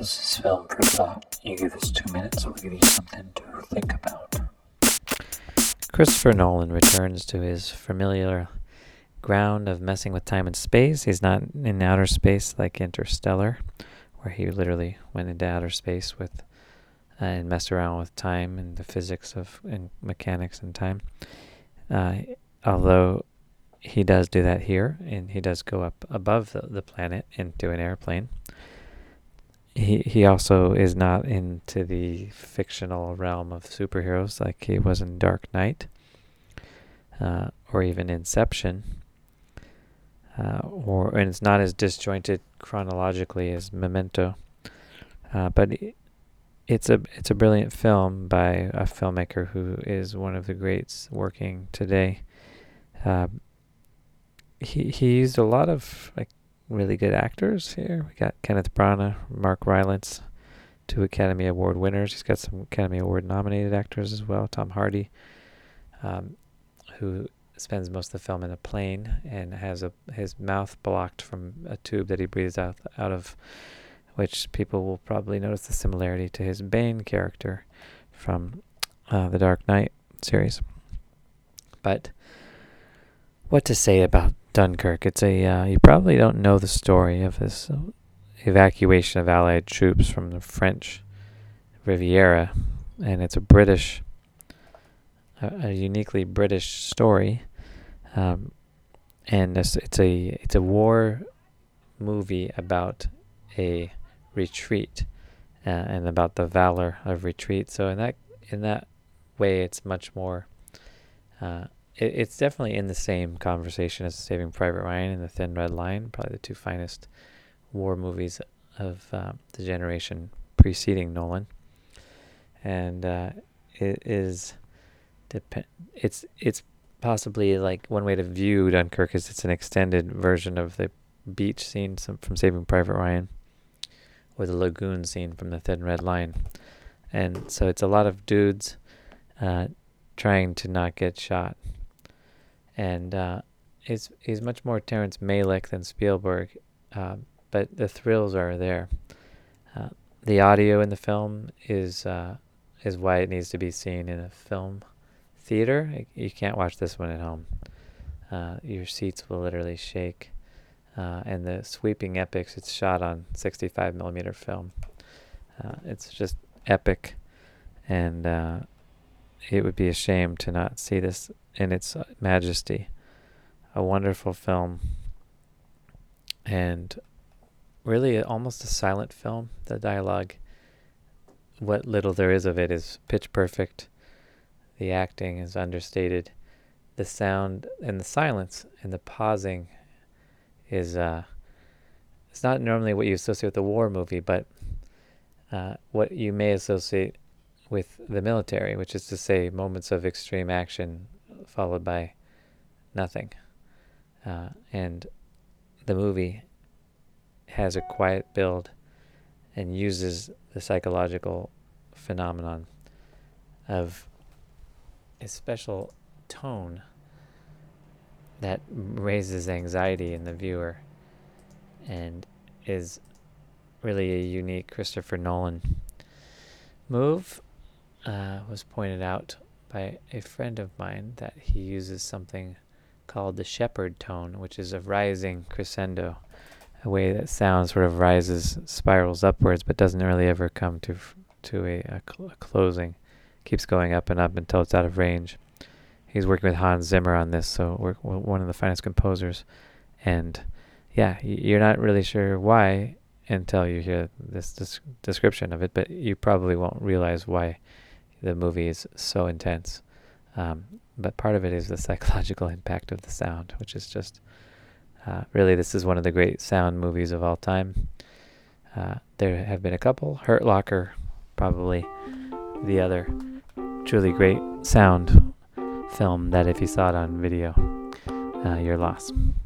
This is Film for Thought. You give us 2 minutes, we'll give you something to think about. Christopher Nolan returns to his familiar ground of messing with time and space. He's not in outer space like Interstellar, where he literally went into outer space with and messed around with time and the physics of and mechanics and time. Although he does do that here, and he does go up above the planet into an airplane. He also is not into the fictional realm of superheroes like he was in Dark Knight, or even Inception, and it's not as disjointed chronologically as Memento, but it's a brilliant film by a filmmaker who is one of the greats working today. He used a lot of really good actors here. We got Kenneth Branagh, Mark Rylance, 2 Academy Award winners. He's got some Academy Award nominated actors as well. Tom Hardy, who spends most of the film in a plane and has his mouth blocked from a tube that he breathes out of, which people will probably notice the similarity to his Bane character from the Dark Knight series. But what to say about Dunkirk? It's you probably don't know the story of this evacuation of Allied troops from the French Riviera, and it's a uniquely British story, and it's a war movie about a retreat and about the valor of retreat. So in that way, it's much more. It's definitely in the same conversation as Saving Private Ryan and The Thin Red Line, probably the 2 finest war movies of the generation preceding Nolan. And it's possibly like one way to view Dunkirk is it's an extended version of the beach scene from Saving Private Ryan, or the lagoon scene from The Thin Red Line. And so it's a lot of dudes trying to not get shot. And he's much more Terrence Malick than Spielberg, but the thrills are there. The audio in the film is why it needs to be seen in a film theater. You can't watch this one at home. Your seats will literally shake. And the sweeping epics, it's shot on 65 millimeter film. It's just epic, and it would be a shame to not see this in its majesty. A wonderful film, and really almost a silent film. The dialogue, what little there is of it, is pitch perfect. The acting is understated. The sound and the silence and the pausing is it's not normally what you associate with a war movie, but what you may associate with the military, which is to say moments of extreme action followed by nothing. And the movie has a quiet build and uses the psychological phenomenon of a special tone that raises anxiety in the viewer and is really a unique Christopher Nolan move. Was pointed out by a friend of mine that he uses something called the Shepard tone, which is a rising crescendo, a way that sound sort of rises, spirals upwards, but doesn't really ever come to a closing. Keeps going up and up until it's out of range. He's working with Hans Zimmer on this, so we're one of the finest composers. And yeah, you're not really sure why until you hear this description of it, but you probably won't realize why the movie is so intense. But part of it is the psychological impact of the sound, which is just really, this is one of the great sound movies of all time. There have been a couple. Hurt Locker, probably the other truly great sound film that if you saw it on video, you're lost.